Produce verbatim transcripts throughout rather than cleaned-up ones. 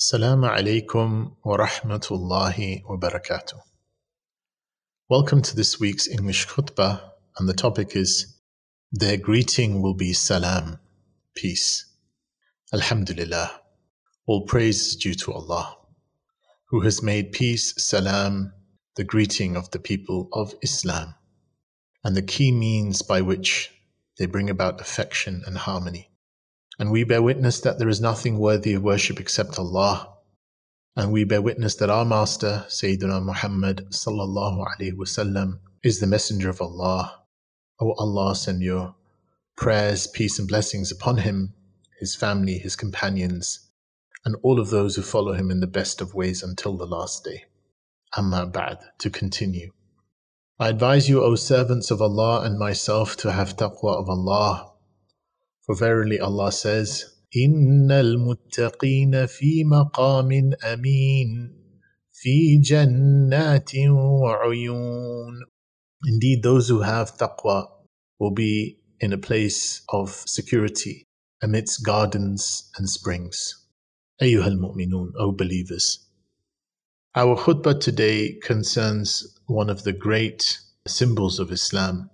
Assalamu alaikum wa rahmatullahi wa barakatuh. Welcome to this week's English khutbah, and the topic is Their greeting will be salam, peace. Alhamdulillah, all praise is due to Allah, who has made peace, salam, the greeting of the people of Islam, and the key means by which they bring about affection and harmony. And we bear witness that there is nothing worthy of worship except Allah. And we bear witness that our Master, Sayyidina Muhammad sallallahu alaihi wasallam, is the Messenger of Allah. O Allah, send your prayers, peace and blessings upon him, his family, his companions, and all of those who follow him in the best of ways until the last day. Amma ba'd, to continue. I advise you, O servants of Allah and myself, to have taqwa of Allah. For verily Allah says, إِنَّ الْمُتَّقِينَ فِي مَقَامٍ أَمِينٍ فِي جَنَّاتٍ وَعُيُونٍ. Indeed, those who have taqwa will be in a place of security amidst gardens and springs. أيها المؤمنون, O believers. Our khutbah today concerns one of the great symbols of Islam,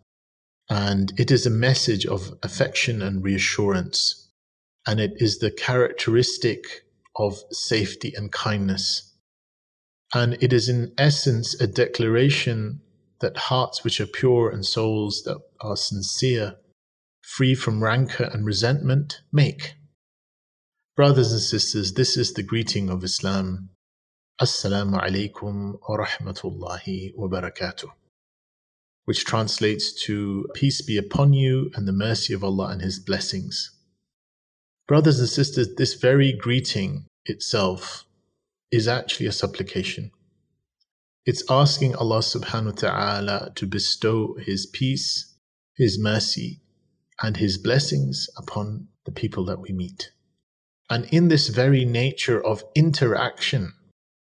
and it is a message of affection and reassurance, and it is the characteristic of safety and kindness. And it is in essence a declaration that hearts which are pure and souls that are sincere, free from rancor and resentment, make. Brothers and sisters, this is the greeting of Islam. Assalamu alaikum wa rahmatullahi wa barakatuh, which translates to peace be upon you and the mercy of Allah and His blessings. Brothers and sisters, this very greeting itself is actually a supplication. It's asking Allah subhanahu wa ta'ala to bestow His peace, His mercy, and His blessings upon the people that we meet. And in this very nature of interaction,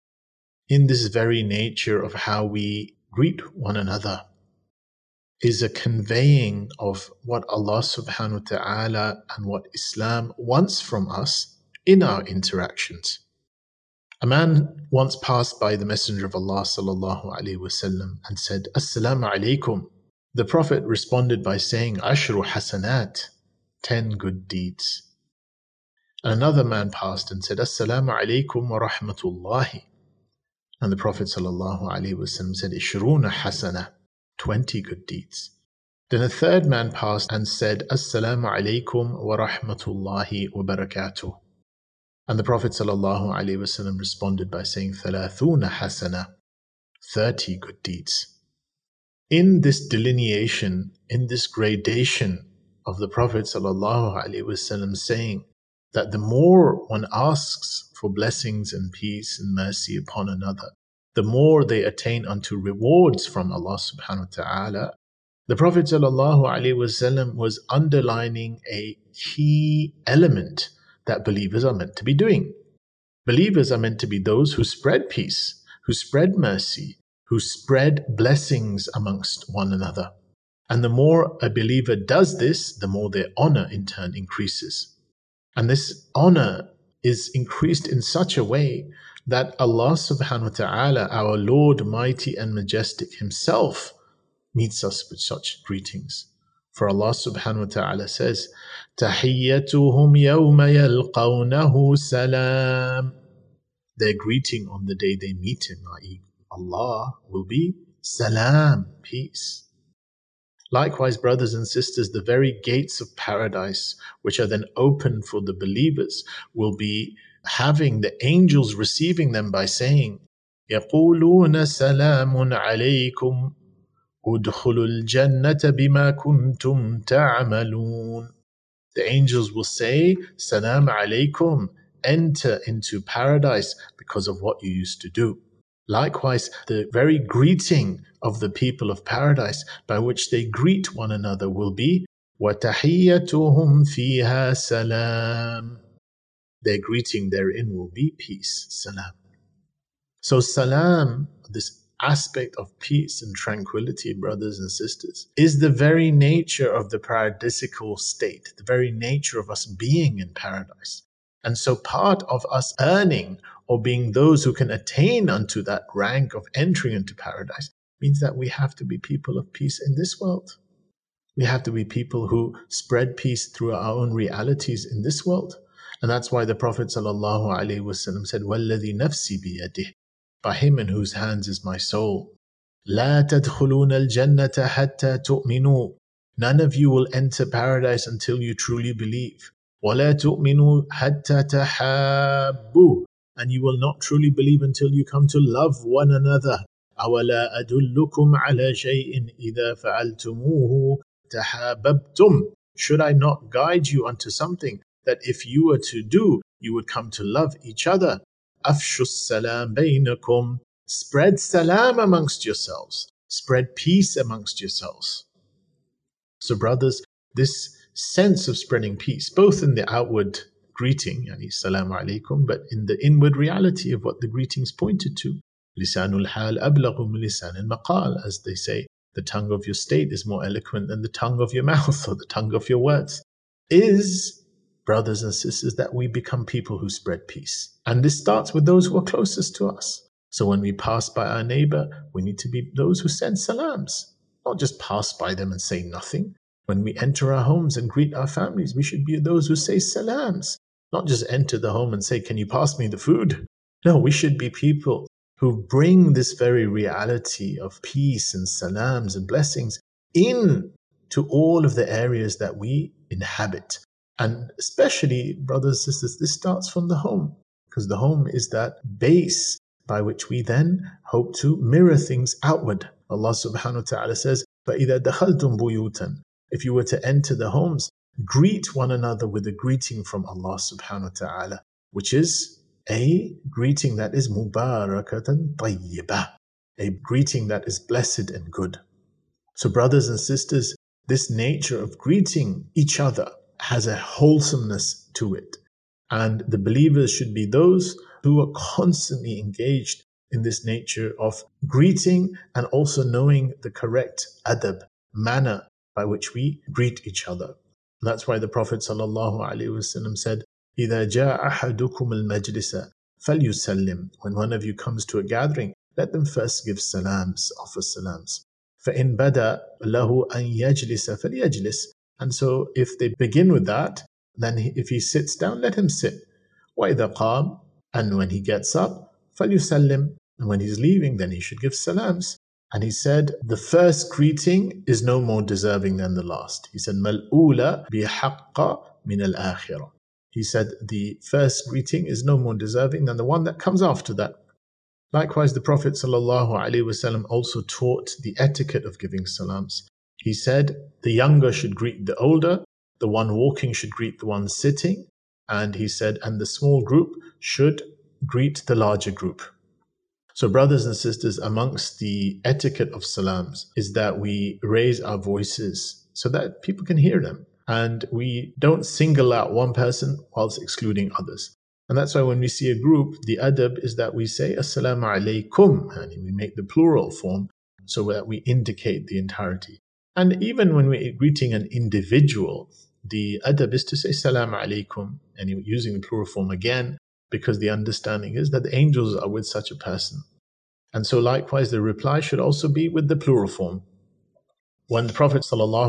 in this very nature of how we greet one another, is a conveying of what Allah subhanahu wa ta'ala and what Islam wants from us in our interactions. A man once passed by the Messenger of Allah sallallahu alaihi wasallam and said, Assalamu alaikum. The Prophet responded by saying, Ashru hasanat, ten good deeds. And another man passed and said, Assalamu alaikum wa rahmatullahi. And the Prophet sallallahu alaihi wasallam said, Ishruna hasana, twenty good deeds. Then a third man passed and said, Assalamu alaikum wa rahmatullahi wa barakatuh. And the Prophet sallallahu alaihi wasallam responded by saying, Thalathuna hasana, thirty good deeds. In this delineation, in this gradation of the Prophet sallallahu alaihi wasallam saying that the more one asks for blessings and peace and mercy upon another, the more they attain unto rewards from Allah subhanahu wa ta'ala, the Prophet sallallahu alaihi wasallam was underlining a key element that believers are meant to be doing. Believers are meant to be those who spread peace, who spread mercy, who spread blessings amongst one another. And the more a believer does this, the more their honor in turn increases. And this honor is increased in such a way that Allah subhanahu wa ta'ala, our Lord mighty and majestic Himself, meets us with such greetings. For Allah subhanahu wa ta'ala says, تَحِيَّتُهُمْ يَوْمَ يَلْقَوْنَهُ salam. Their greeting on the day they meet Him, that is Allah, will be salam, peace. Likewise, brothers and sisters, the very gates of paradise, which are then open for the believers, will be having the angels receiving them by saying, يَقُولُونَ سَلَامٌ عَلَيْكُمْ أُدْخُلُوا الْجَنَّةَ بِمَا كُنْتُمْ تَعْمَلُونَ. The angels will say, Salam alaykum, enter into paradise because of what you used to do. Likewise, the very greeting of the people of paradise by which they greet one another will be وَتَحِيَّتُهُمْ فِيهَا salam. Their greeting therein will be peace, salam. So salam, this aspect of peace and tranquility, brothers and sisters, is the very nature of the paradisical state, the very nature of us being in paradise. And so part of us earning or being those who can attain unto that rank of entering into paradise means that we have to be people of peace in this world. We have to be people who spread peace through our own realities in this world. And that's why the Prophet ﷺ said, وَالَّذِي نَفْسِي بِيَدِهِ, by him in whose hands is my soul. لَا تَدْخُلُونَ الْجَنَّةَ حَتَّى تُؤْمِنُوا, none of you will enter paradise until you truly believe. وَلَا تُؤْمِنُوا حَتَّى تَحَابُّوا, and you will not truly believe until you come to love one another. أَوَلَا أَدُلُّكُمْ عَلَى شَيْءٍ إِذَا فَعَلْتُمُوهُ تَحَابَبْتُمْ, should I not guide you unto something that if you were to do, you would come to love each other? أَفْشُوا السَّلَامَ بَيْنَكُمْ, spread salam amongst yourselves, spread peace amongst yourselves. So brothers, this sense of spreading peace, both in the outward greeting, yani Assalamu alaikum, but in the inward reality of what the greetings pointed to. Lisanul hal ablaghu min lisanil maqal, as they say, the tongue of your state is more eloquent than the tongue of your mouth or the tongue of your words, is, brothers and sisters, that we become people who spread peace. And this starts with those who are closest to us. So when we pass by our neighbor, we need to be those who send salams, not just pass by them and say nothing. When we enter our homes and greet our families, we should be those who say salams, not just enter the home and say, can you pass me the food? No, we should be people who bring this very reality of peace and salams and blessings in to all of the areas that we inhabit. And especially, brothers and sisters, this starts from the home, because the home is that base by which we then hope to mirror things outward. Allah subhanahu wa ta'ala says, فَإِذَا دَخَلْتُمْ بُيُوتًا, if you were to enter the homes, greet one another with a greeting from Allah subhanahu wa ta'ala, which is a greeting that is mubarakatan tayyibah, a greeting that is blessed and good. So brothers and sisters, this nature of greeting each other has a wholesomeness to it. And the believers should be those who are constantly engaged in this nature of greeting and also knowing the correct adab, manner by which we greet each other. That's why the Prophet ﷺ said, إِذَا جَاءَ أَحَدُكُمُ الْمَجْلِسَ فَلْيُسَلِّمْ, when one of you comes to a gathering, let them first give salams, offer salams. فَإِنْ بَدَى لَهُ أَنْ يَجْلِسَ فَلْيَجْلِسْ, and so if they begin with that, then if he sits down, let him sit. وَإِذَا قَامَ, and when he gets up, فَلْيُسَلِّمْ, and when he's leaving, then he should give salams. And he said, the first greeting is no more deserving than the last. He said, مَلْءُولَ بِحَقَّ مِنَ الْآخِرَةِ. He said, the first greeting is no more deserving than the one that comes after that. Likewise, the Prophet ﷺ also taught the etiquette of giving salams. He said, the younger should greet the older, the one walking should greet the one sitting, and he said, and the small group should greet the larger group. So brothers and sisters, amongst the etiquette of salams is that we raise our voices so that people can hear them. And we don't single out one person whilst excluding others. And that's why when we see a group, the adab is that we say, Assalamu alaikum, and we make the plural form so that we indicate the entirety. And even when we're greeting an individual, the adab is to say, Assalamu alaikum, and you're using the plural form again, because the understanding is that the angels are with such a person. And so likewise, the reply should also be with the plural form. When the Prophet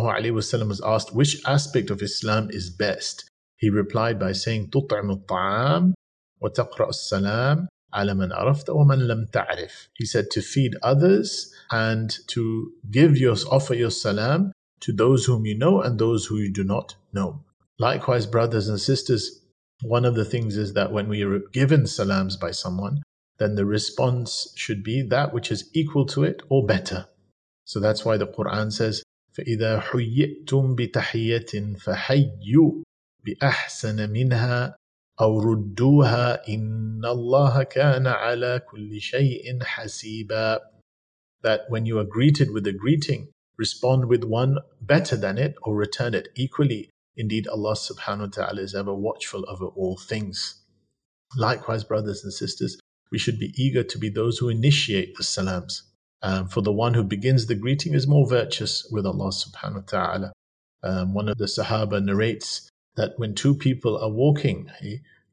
ﷺ was asked which aspect of Islam is best, he replied by saying, تُطْعِمُ الطَّعَامِ وَتَقْرَأُ السَّلَامِ عَلَى مَنْ عَرَفْتَ وَمَنْ لَمْ تَعْرِفْ. He said to feed others and to give your, offer your salam to those whom you know and those who you do not know. Likewise, brothers and sisters, one of the things is that when we are given salams by someone, then the response should be that which is equal to it or better. So that's why the Quran says, فَإِذَا حُيِّئْتُمْ بِتَحِيَّةٍ فَحَيُّوا بِأَحْسَنَ مِنْهَا أَوْ رُدُّوهَا إِنَّ اللَّهَ كَانَ عَلَى كُلِّ شَيْءٍ حَسِيبًا. That when you are greeted with a greeting, respond with one better than it or return it equally. Indeed, Allah subhanahu wa ta'ala is ever watchful over all things. Likewise, brothers and sisters, we should be eager to be those who initiate the salams. Um, for the one who begins the greeting is more virtuous with Allah subhanahu wa ta'ala. Um, one of the Sahaba narrates that when two people are walking,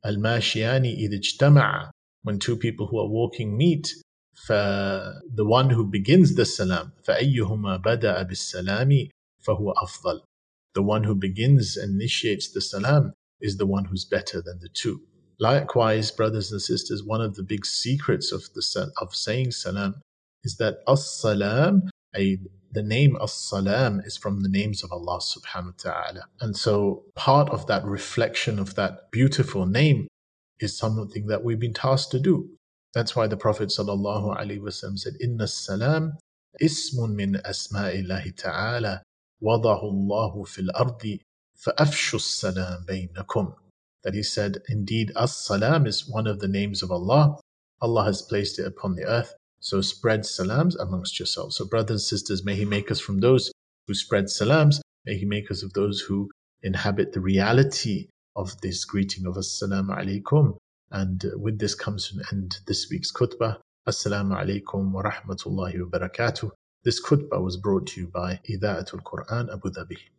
al-mashiyani idh ijtama'a, when two people who are walking meet, the one who begins the salam, فَأَيُّهُمَا بَدَأَ بِالسَّلَامِ فَهُوَ أَفْضَلُ. The one who begins and initiates the salam is the one who's better than the two. Likewise, brothers and sisters, one of the big secrets of the of saying salam is that as-salam, the name as-salam, is from the names of Allah subhanahu wa ta'ala. And so part of that reflection of that beautiful name is something that we've been tasked to do. That's why the Prophet sallallahu alaihi wasallam said, "Inna as-salam ismun min asma'illahi ta'ala, wadahu Allahu fil ardi, fa'afshu as-salam bainakum." That he said, indeed, as-salam is one of the names of Allah. Allah has placed it upon the earth, so spread salams amongst yourselves. So brothers and sisters, may He make us from those who spread salams. May He make us of those who inhabit the reality of this greeting of Assalamu alaikum. And with this comes to an end this week's khutbah. Assalamu alaikum wa rahmatullahi wa barakatuh. This khutbah was brought to you by Ida'atul Quran Abu Dhabi.